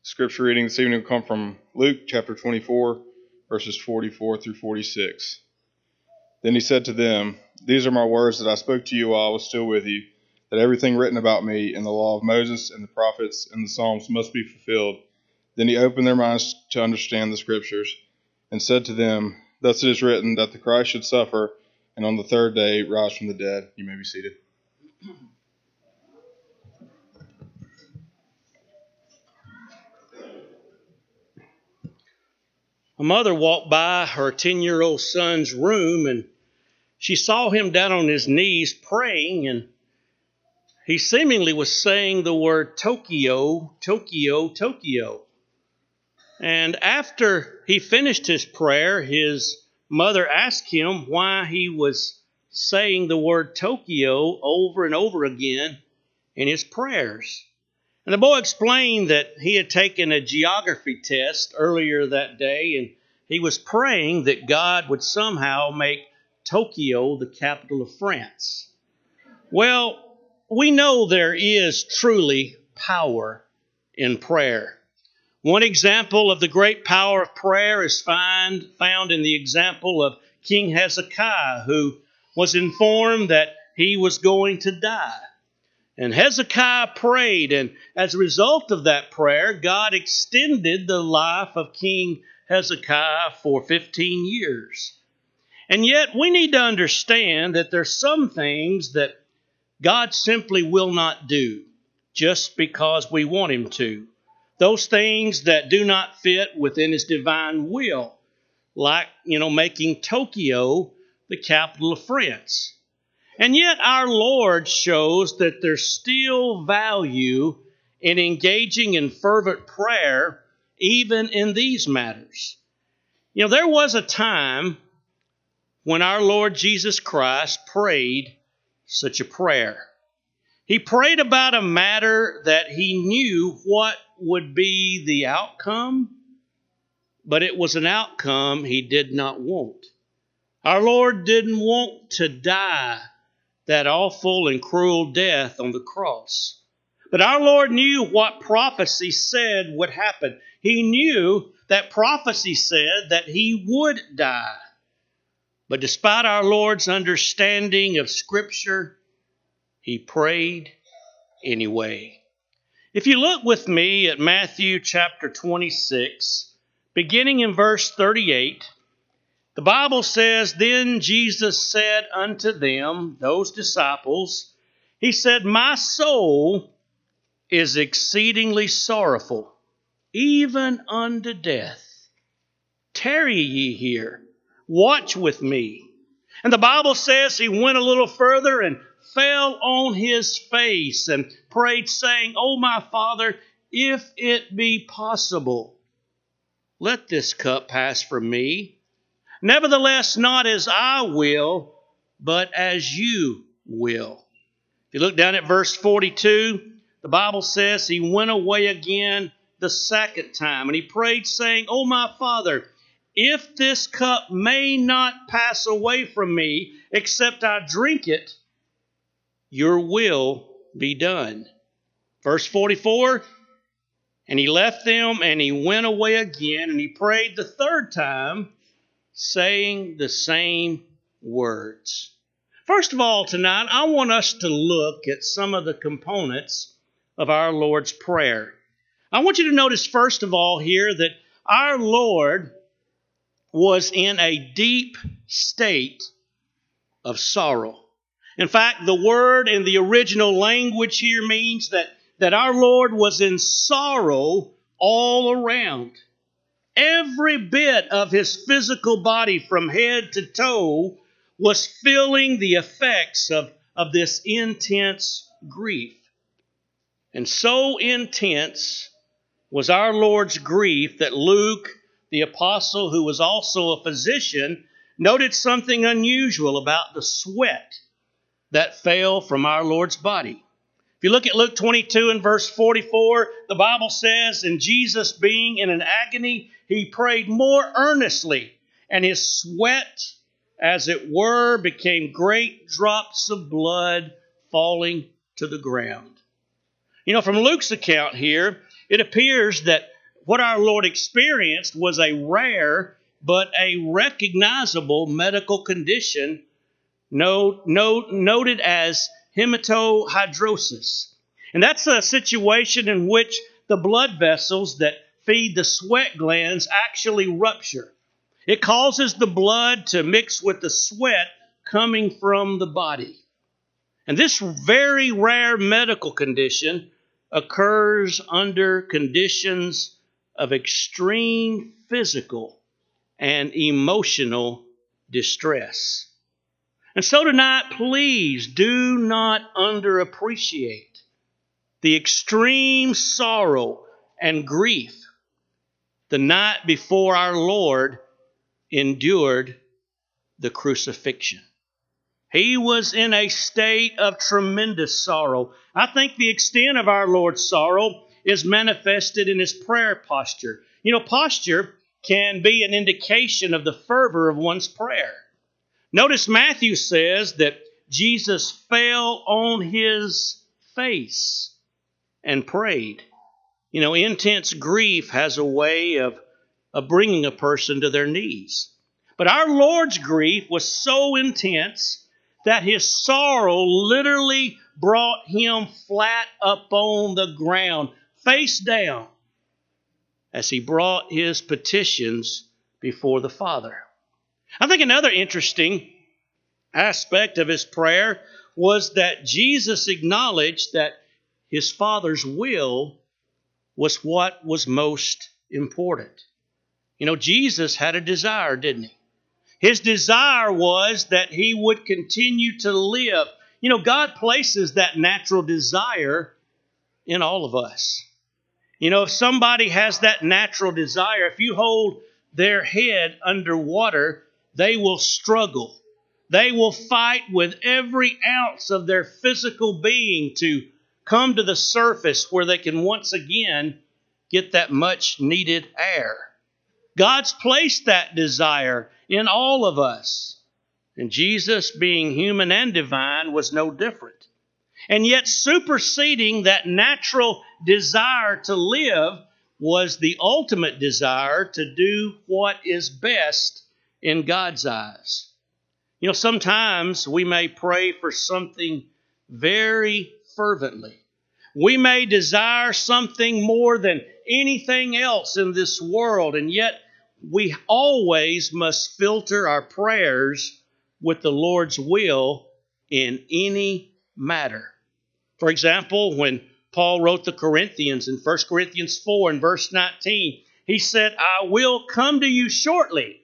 Scripture reading this evening will come from Luke chapter 24, verses 44 through 46. Then he said to them, "These are my words that I spoke to you while I was still with you, that everything written about me in the law of Moses and the prophets and the Psalms must be fulfilled." Then he opened their minds to understand the Scriptures, and said to them, "Thus it is written that the Christ should suffer, and on the third day rise from the dead." You may be seated. A mother walked by her 10-year-old son's room, and she saw him down on his knees praying, and he seemingly was saying the word Tokyo, Tokyo, Tokyo. And after he finished his prayer, his mother asked him why he was saying the word Tokyo over and over again in his prayers. And the boy explained that he had taken a geography test earlier that day, and he was praying that God would somehow make Tokyo the capital of France. Well, we know there is truly power in prayer. One example of the great power of prayer is found in the example of King Hezekiah, who was informed that he was going to die. And Hezekiah prayed, and as a result of that prayer, God extended the life of King Hezekiah for 15 years. And yet we need to understand that there's some things that God simply will not do just because we want Him to. Those things that do not fit within His divine will, like, making Tokyo the capital of France. And yet our Lord shows that there's still value in engaging in fervent prayer, even in these matters. There was a time when our Lord Jesus Christ prayed such a prayer. He prayed about a matter that He knew what would be the outcome, but it was an outcome He did not want. Our Lord didn't want to die that awful and cruel death on the cross. But our Lord knew what prophecy said would happen. He knew that prophecy said that He would die. But despite our Lord's understanding of Scripture, He prayed anyway. If you look with me at Matthew chapter 26, beginning in verse 38, the Bible says, "Then Jesus said unto them," those disciples, He said, "My soul is exceedingly sorrowful, even unto death. Tarry ye here, watch with me." And the Bible says He went a little further and fell on His face and prayed, saying, "O my Father, if it be possible, let this cup pass from me. Nevertheless, not as I will, but as you will." If you look down at verse 42, the Bible says He went away again the second time, and He prayed, saying, "O my Father, if this cup may not pass away from me, except I drink it, your will be done." Verse 44, "And He left them, and He went away again, and He prayed the third time, saying the same words." First of all, tonight, I want us to look at some of the components of our Lord's Prayer. I want you to notice, first of all, here that our Lord was in a deep state of sorrow. In fact, the word in the original language here means that our Lord was in sorrow all around. Every bit of His physical body from head to toe was feeling the effects of this intense grief. And so intense was our Lord's grief that Luke, the apostle, who was also a physician, noted something unusual about the sweat that fell from our Lord's body. If you look at Luke 22 and verse 44, the Bible says, "And Jesus, being in an agony, He prayed more earnestly, and His sweat, as it were, became great drops of blood falling to the ground." From Luke's account here, it appears that what our Lord experienced was a rare but a recognizable medical condition noted as hematohidrosis. And that's a situation in which the blood vessels that feed the sweat glands actually rupture. It causes the blood to mix with the sweat coming from the body. And this very rare medical condition occurs under conditions of extreme physical and emotional distress. And so tonight, please do not underappreciate the extreme sorrow and grief the night before our Lord endured the crucifixion. He was in a state of tremendous sorrow. I think the extent of our Lord's sorrow is manifested in his prayer posture. You know, posture can be an indication of the fervor of one's prayer. Notice Matthew says that Jesus fell on his face and prayed. You know, intense grief has a way of bringing a person to their knees. But our Lord's grief was so intense that his sorrow literally brought him flat up on the ground, face down, as he brought his petitions before the Father. I think another interesting aspect of his prayer was that Jesus acknowledged that his Father's will was what was most important. You know, Jesus had a desire, didn't he? His desire was that he would continue to live. You know, God places that natural desire in all of us. You know, if somebody has that natural desire, if you hold their head underwater, they will struggle. They will fight with every ounce of their physical being to come to the surface where they can once again get that much needed air. God's placed that desire in all of us. And Jesus, being human and divine, was no different. And yet superseding that natural desire to live was the ultimate desire to do what is best in God's eyes. You know, sometimes we may pray for something very fervently. We may desire something more than anything else in this world, and yet we always must filter our prayers with the Lord's will in any matter. For example, when Paul wrote the Corinthians in 1 Corinthians 4 and verse 19, he said, I will come to you shortly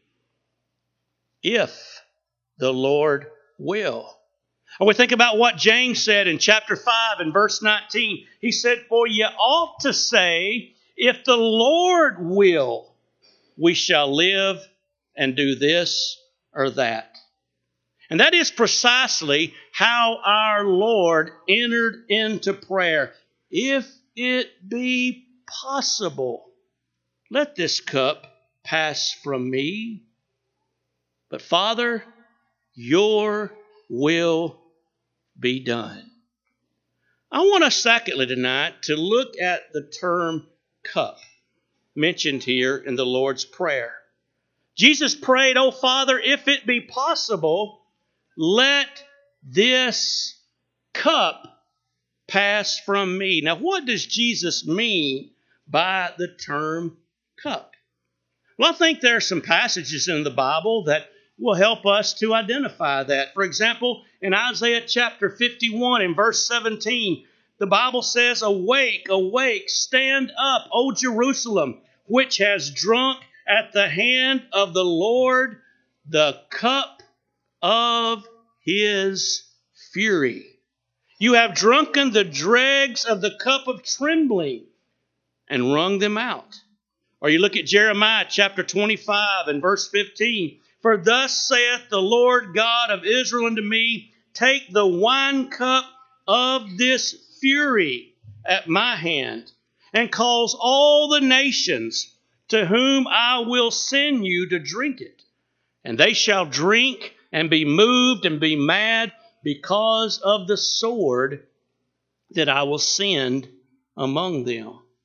if the Lord will. Or we think about what James said in chapter 5 and verse 19. He said, for ye ought to say, if the Lord will, we shall live and do this or that. And that is precisely how our Lord entered into prayer. If it be possible, let this cup pass from me. But Father, your will be done. I want us secondly tonight to look at the term cup mentioned here in the Lord's Prayer. Jesus prayed, oh Father, if it be possible, let this cup pass from me. Now, what does Jesus mean by the term cup? Well, I think there are some passages in the Bible that will help us to identify that. For example, in Isaiah chapter 51 and verse 17, the Bible says, awake, awake, stand up, O Jerusalem, which has drunk at the hand of the Lord the cup of his fury. You have drunken the dregs of the cup of trembling and wrung them out. Or you look at Jeremiah chapter 25 and verse 15. For thus saith the Lord God of Israel unto me, take the wine cup of this fury at my hand, and cause all the nations to whom I will send you to drink it. And they shall drink and be moved and be mad because of the sword that I will send among them.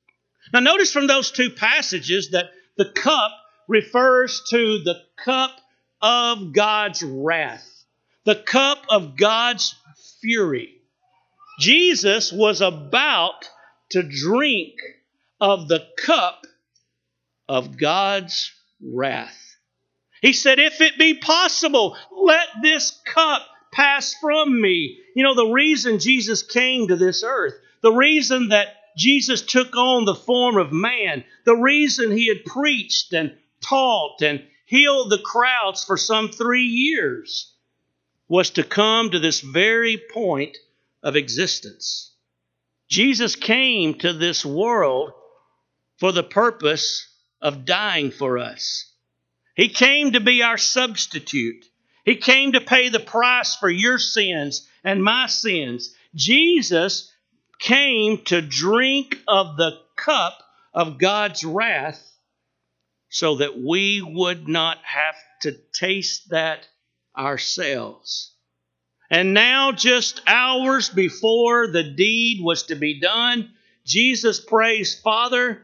Now notice from those two passages that the cup refers to the cup of God's wrath, the cup of God's fury. Jesus was about to drink of the cup of God's wrath. He said, if it be possible, let this cup pass from me. You know, the reason Jesus came to this earth, the reason that Jesus took on the form of man, the reason he had preached and taught and healed the crowds for some 3 years was to come to this very point of existence. Jesus came to this world for the purpose of dying for us. He came to be our substitute. He came to pay the price for your sins and my sins. Jesus came to drink of the cup of God's wrath so that we would not have to taste that ourselves. And now, just hours before the deed was to be done, Jesus prays, Father,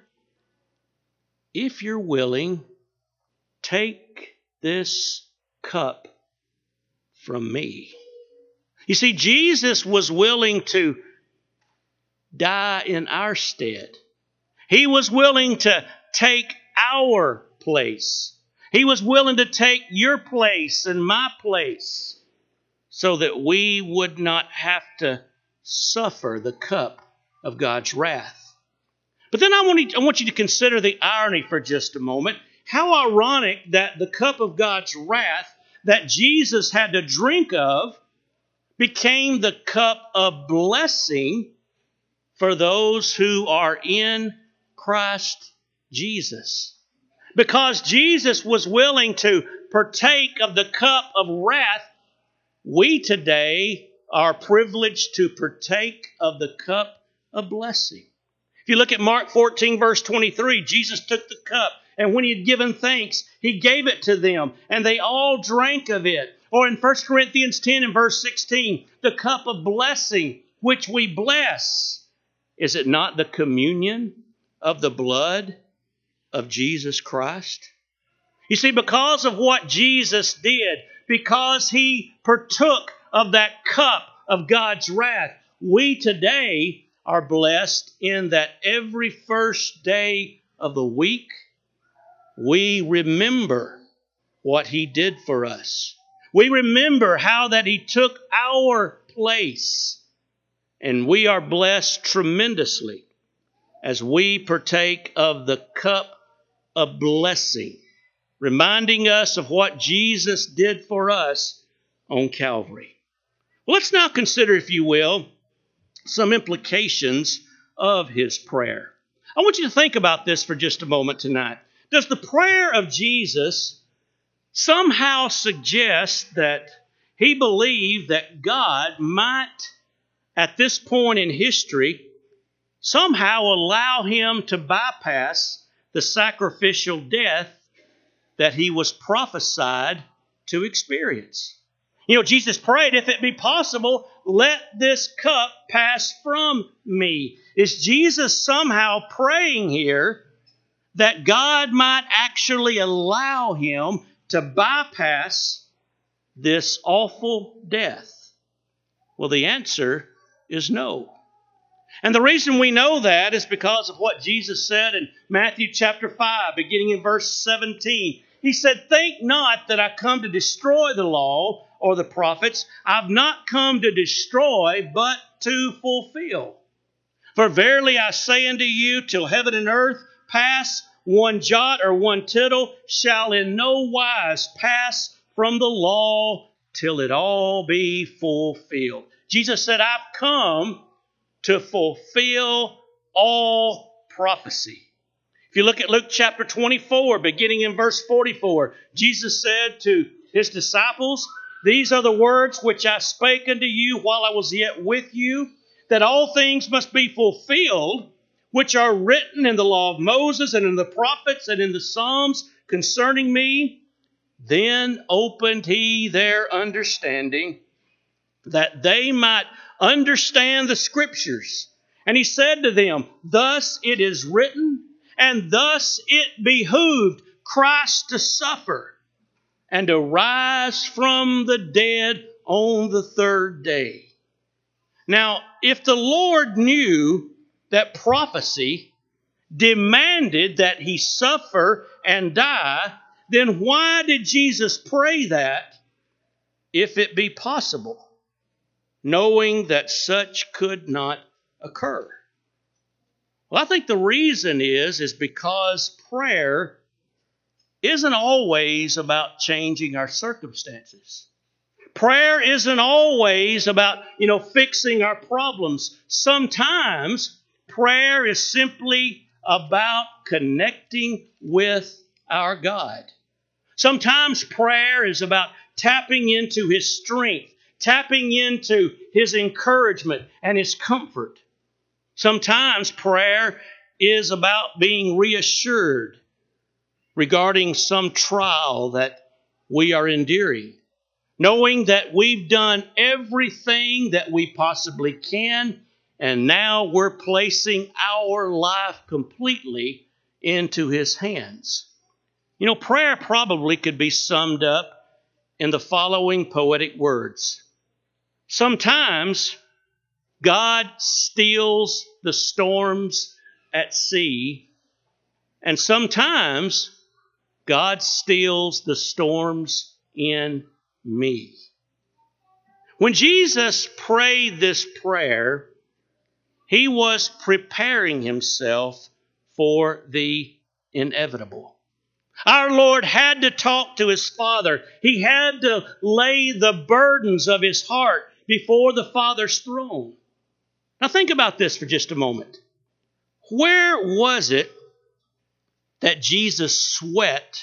if you're willing, take this cup from me. You see, Jesus was willing to die in our stead. He was willing to take our place. He was willing to take your place and my place so that we would not have to suffer the cup of God's wrath. But then I want you to consider the irony for just a moment. How ironic that the cup of God's wrath that Jesus had to drink of became the cup of blessing for those who are in Christ Jesus. Because Jesus was willing to partake of the cup of wrath, we today are privileged to partake of the cup of blessing. If you look at Mark 14, verse 23, Jesus took the cup, and when he had given thanks, he gave it to them, and they all drank of it. Or in 1 Corinthians 10 and verse 16, the cup of blessing, which we bless. Is it not the communion of the blood of Jesus Christ? You see, because of what Jesus did, because he partook of that cup of God's wrath, we today are blessed in that every first day of the week, we remember what he did for us. We remember how that he took our place. And we are blessed tremendously as we partake of the cup of blessing, reminding us of what Jesus did for us on Calvary. Well, let's now consider, if you will, some implications of his prayer. I want you to think about this for just a moment tonight. Does the prayer of Jesus somehow suggest that he believed that God might, at this point in history, somehow allow him to bypass the sacrificial death that he was prophesied to experience? You know, Jesus prayed, if it be possible, let this cup pass from me. Is Jesus somehow praying here that God might actually allow him to bypass this awful death? Well, the answer is no. And the reason we know that is because of what Jesus said in Matthew chapter 5, beginning in verse 17. He said, think not that I come to destroy the law or the prophets. I've not come to destroy, but to fulfill. For verily I say unto you, till heaven and earth pass, one jot or one tittle shall in no wise pass from the law till it all be fulfilled. Jesus said, I've come to fulfill all prophecy. If you look at Luke chapter 24, beginning in verse 44, Jesus said to his disciples, these are the words which I spake unto you while I was yet with you, that all things must be fulfilled, which are written in the law of Moses and in the prophets and in the Psalms concerning me. Then opened he their understanding, that they might understand the Scriptures. And he said to them, thus it is written, and thus it behooved Christ to suffer and to rise from the dead on the third day. Now, if the Lord knew that prophecy demanded that he suffer and die, then why did Jesus pray that, if it be possible, knowing that such could not occur? Well, I think the reason is because prayer isn't always about changing our circumstances. Prayer isn't always about, fixing our problems. Sometimes prayer is simply about connecting with our God. Sometimes prayer is about tapping into His strength, tapping into His encouragement and His comfort. Sometimes prayer is about being reassured regarding some trial that we are enduring, knowing that we've done everything that we possibly can, and now we're placing our life completely into His hands. Prayer probably could be summed up in the following poetic words. Sometimes God stills the storms at sea, and sometimes God stills the storms in me. When Jesus prayed this prayer, He was preparing Himself for the inevitable. Our Lord had to talk to His Father. He had to lay the burdens of His heart before the Father's throne. Now think about this for just a moment. Where was it that Jesus' sweat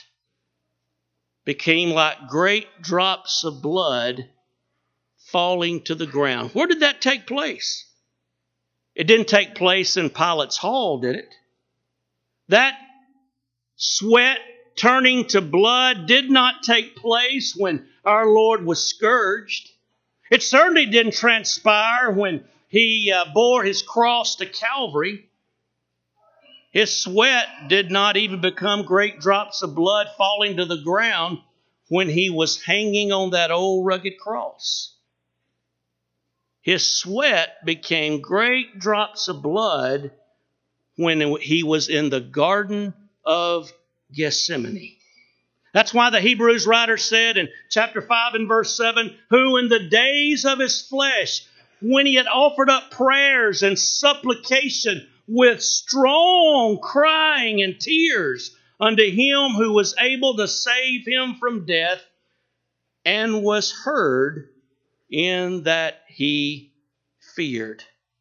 became like great drops of blood falling to the ground? Where did that take place? It didn't take place in Pilate's hall, did it? That sweat turning to blood did not take place when our Lord was scourged. It certainly didn't transpire when He bore His cross to Calvary. His sweat did not even become great drops of blood falling to the ground when He was hanging on that old rugged cross. His sweat became great drops of blood when He was in the Garden of Gethsemane. That's why the Hebrews writer said in chapter 5 and verse 7, who in the days of His flesh, when He had offered up prayers and supplication with strong crying and tears unto Him who was able to save him from death, and was heard in that he feared.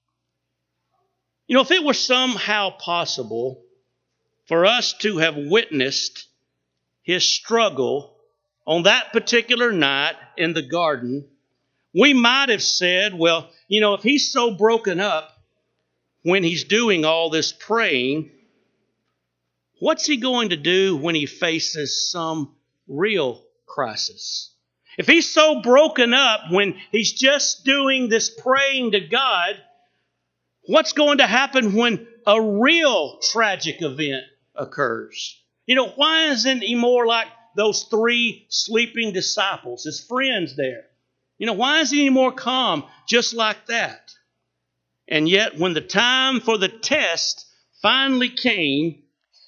If it were somehow possible for us to have witnessed His struggle on that particular night in the garden, we might have said, well, if He's so broken up when He's doing all this praying, what's He going to do when He faces some real crisis? If He's so broken up when He's just doing this praying to God, what's going to happen when a real tragic event occurs? Why isn't He more like those 3 sleeping disciples, His friends there? Why isn't He more calm just like that? And yet, when the time for the test finally came,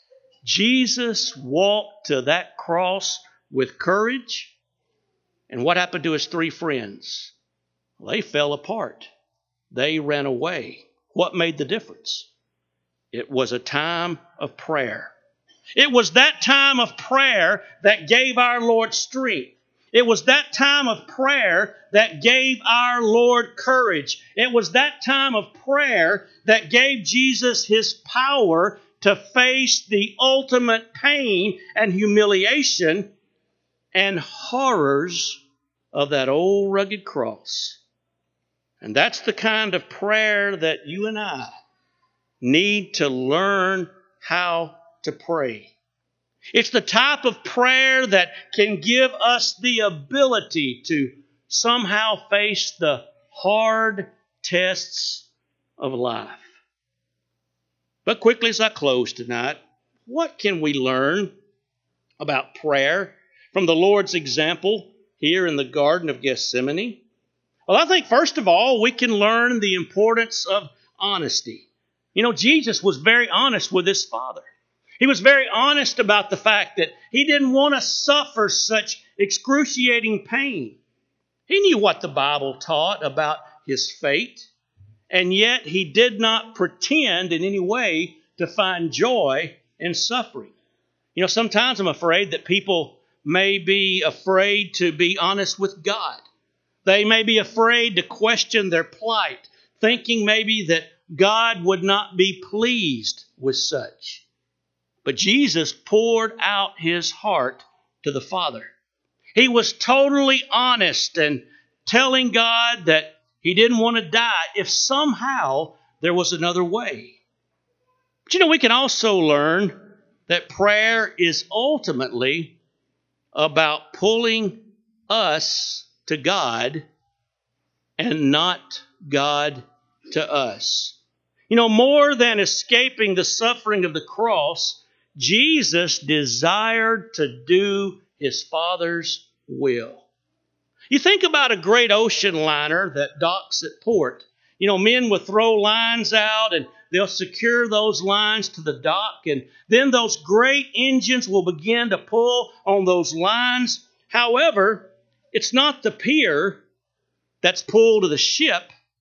Jesus walked to that cross with courage. And what happened to His 3 friends? Well, they fell apart. They ran away. What made the difference? It was a time of prayer. It was that time of prayer that gave our Lord strength. It was that time of prayer that gave our Lord courage. It was that time of prayer that gave Jesus His power to face the ultimate pain and humiliation and horrors of that old rugged cross. And that's the kind of prayer that you and I need to learn how to pray. It's the type of prayer that can give us the ability to somehow face the hard tests of life. But quickly as I close tonight, what can we learn about prayer from the Lord's example here in the Garden of Gethsemane? Well, I think first of all, we can learn the importance of honesty. You know, Jesus was very honest with his Father. He was very honest about the fact that he didn't want to suffer such excruciating pain. He knew what the Bible taught about his fate, and yet he did not pretend in any way to find joy in suffering. You know, sometimes I'm afraid that people may be afraid to be honest with God. They may be afraid to question their plight, thinking maybe that God would not be pleased with such. But Jesus poured out his heart to the Father. He was totally honest and telling God that he didn't want to die if somehow there was another way. But you know, we can also learn that prayer is ultimately about pulling us to God and not God to us. You know, more than escaping the suffering of the cross, Jesus desired to do his Father's will. You think about a great ocean liner that docks at port. You know, men will throw lines out and they'll secure those lines to the dock, and then those great engines will begin to pull on those lines. However, it's not the pier that's pulled to the ship,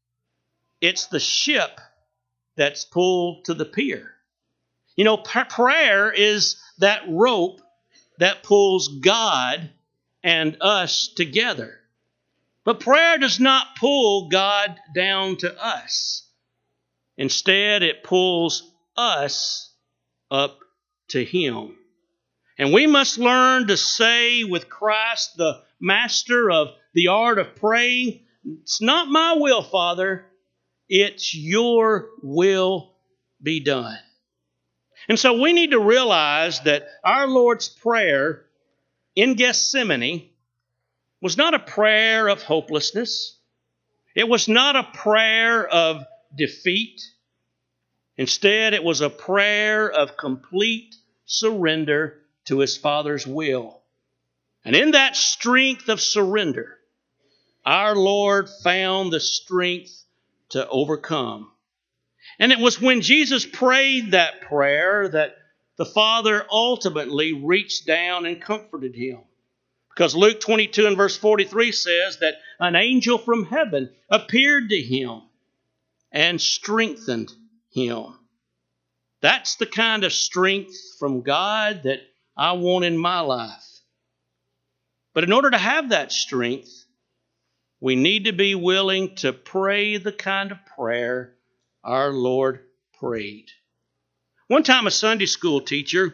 it's the ship that's pulled to the pier. You know, prayer is that rope that pulls God and us together. But prayer does not pull God down to us. Instead, it pulls us up to him. And we must learn to say with Christ, the master of the art of praying, "It's not my will, Father, it's your will be done." And so we need to realize that our Lord's Prayer in Gethsemane was not a prayer of hopelessness. It was not a prayer of defeat. Instead, it was a prayer of complete surrender to his Father's will. And in that strength of surrender, our Lord found the strength to overcome. And it was when Jesus prayed that prayer that the Father ultimately reached down and comforted him. Because Luke 22 and verse 43 says that an angel from heaven appeared to him and strengthened him. That's the kind of strength from God that I want in my life. But in order to have that strength, we need to be willing to pray the kind of prayer our Lord prayed. One time a Sunday school teacher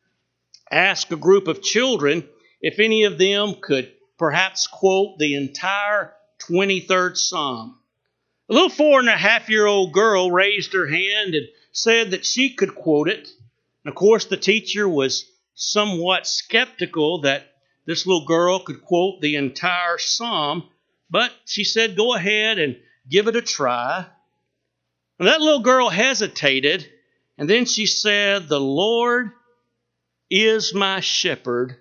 asked a group of children if any of them could perhaps quote the entire 23rd Psalm. A little 4.5-year-old girl raised her hand and said that she could quote it. And of course, the teacher was somewhat skeptical that this little girl could quote the entire Psalm, but she said, "Go ahead and give it a try." And that little girl hesitated, and then she said, "The Lord is my shepherd.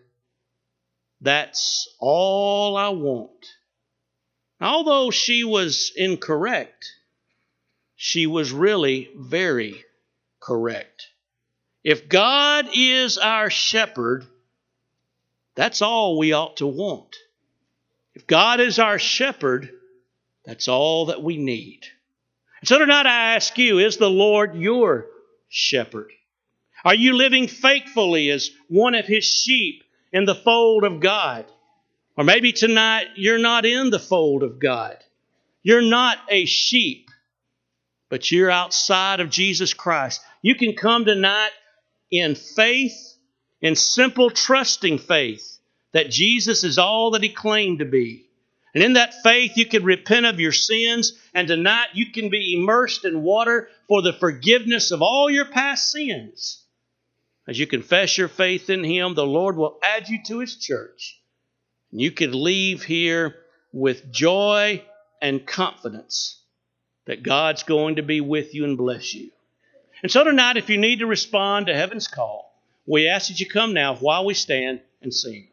That's all I want." Although she was incorrect, she was really very correct. If God is our shepherd, that's all we ought to want. If God is our shepherd, that's all that we need. So tonight I ask you, is the Lord your shepherd? Are you living faithfully as one of his sheep in the fold of God? Or maybe tonight you're not in the fold of God. You're not a sheep, but you're outside of Jesus Christ. You can come tonight in faith, in simple trusting faith, that Jesus is all that he claimed to be. And in that faith, you can repent of your sins, and tonight you can be immersed in water for the forgiveness of all your past sins. As you confess your faith in him, the Lord will add you to his church. And you can leave here with joy and confidence that God's going to be with you and bless you. And so tonight, if you need to respond to heaven's call, we ask that you come now while we stand and sing.